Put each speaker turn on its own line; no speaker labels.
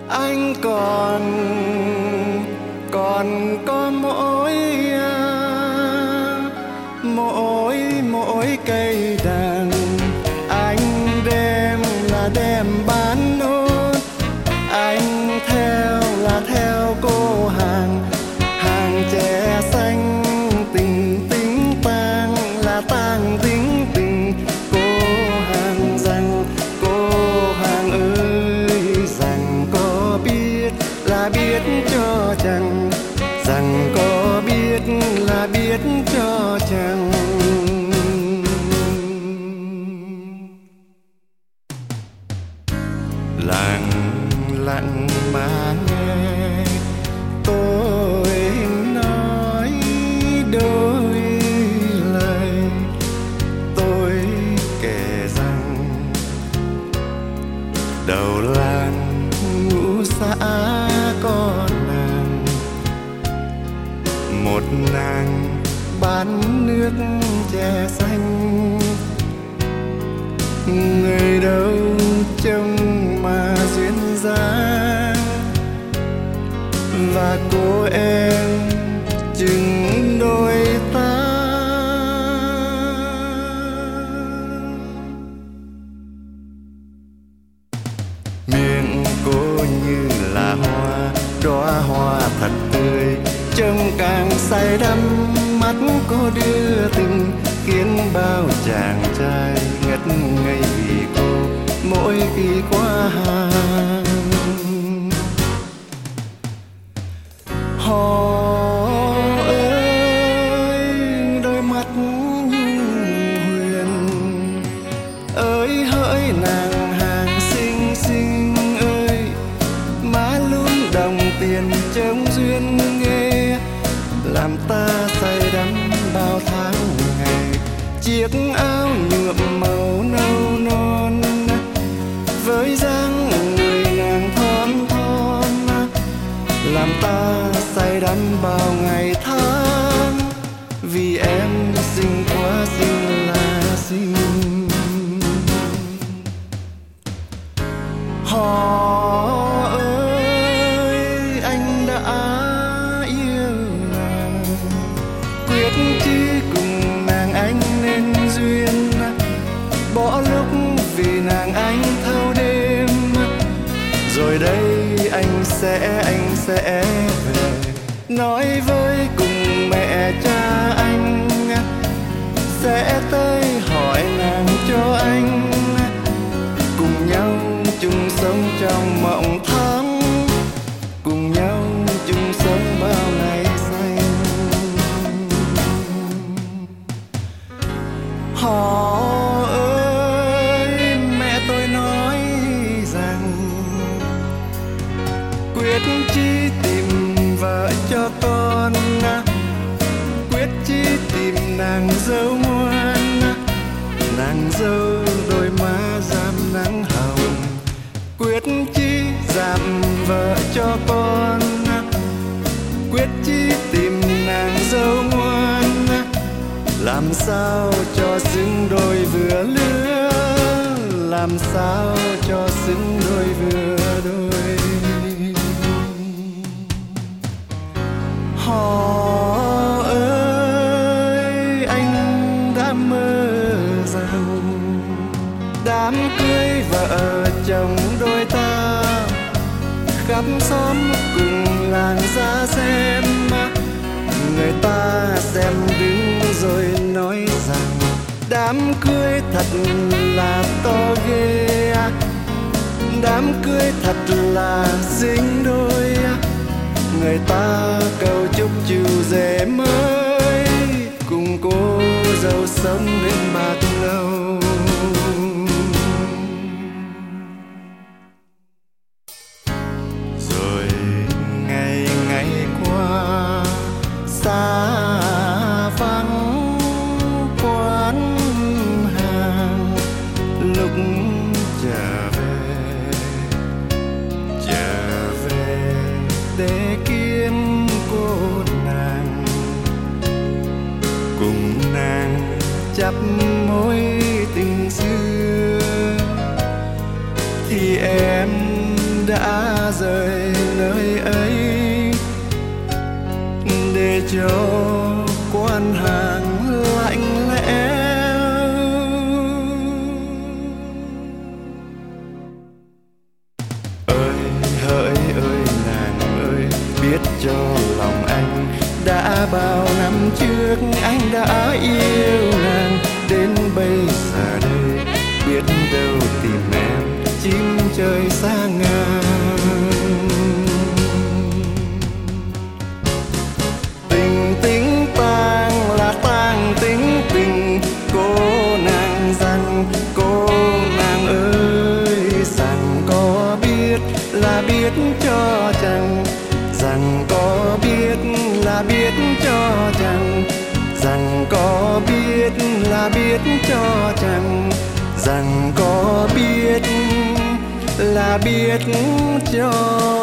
anh còn có mỗi cây đàn anh đem là đem bán nốt, anh theo là theo cô hàng trẻ xanh, tình tính tang là tang tính tình. Cô hàng rằng, cô hàng ơi rằng có biết là biết cho chàng, rằng có biết là biết cho chàng. Lặng lặng mà nghe tôi nói đôi lời, tôi kể rằng đầu làng ngũ xã có nàng, một nàng bán nước chè xanh. Người đâu trông mà duyên dáng, và cô em chừng đôi ta. Miệng cô như là hoa, đóa hoa thật tươi, trông càng say đắm. Mắt cô đưa tình khiến bao chàng trai ngất ngây vì cô mỗi khi qua hàng. Họ ơi đôi mắt như huyền, ơi hỡi nàng hàng xinh xinh ơi, má lún đồng tiền trông duyên nghê, làm ta say đắm bao tháng ngày. Chiếc áo nhuộm màu nâu non với dáng người nàng thon thon, làm ta say đắm bao ngày tháng. Vì em xinh quá xinh là xinh. Họ ơi anh đã yêu nàng, quyết chí cùng nàng anh nên duyên, bỏ lúc vì nàng anh thâu đêm. Rồi đây anh sẽ về nói với cùng mẹ cha anh, sẽ tới hỏi nàng cho anh, cùng nhau chung sống trong mộng thắm, cùng nhau chung sống bao ngày xanh. Họ ơi mẹ tôi nói rằng quyết chí tìm vợ cho con, quyết chí tìm nàng dâu ngoan, nàng dâu đôi má rám nắng hồng. Quyết chí giảm vợ cho con, quyết chí tìm nàng dâu ngoan, làm sao cho xứng đôi vừa lứa, làm sao cho xứng đôi vừa đôi. Họ ơi anh đã mơ rằng đám cưới vợ chồng đôi ta, khắp xóm cùng làng ra xem, người ta xem đứng rồi nói rằng đám cưới thật là to ghê, đám cưới thật là xinh đôi. Người ta cầu chúc chiều rể mới cùng cô dâu sống đến bạc đầu. Rồi ngày ngày qua xa vắng quán hàng, lúc trở về để kiếm cô nàng, cùng nàng chắp mối tình xưa, thì em đã rời nơi ấy để cho quan hàng lạnh lẽo. Ơi hỡi ơi nàng ơi, biết cho lòng anh đã bao năm trước anh đã yêu nàng, đến bây giờ đây biết đâu tìm em chim trời xa ngang. Tình tính tang là tang tính tình, cô nàng rằng cô nàng ơi, rằng có biết là biết cho chăng, rằng có biết là biết cho chăng, rằng có biết là biết cho chăng, rằng có biết là biết cho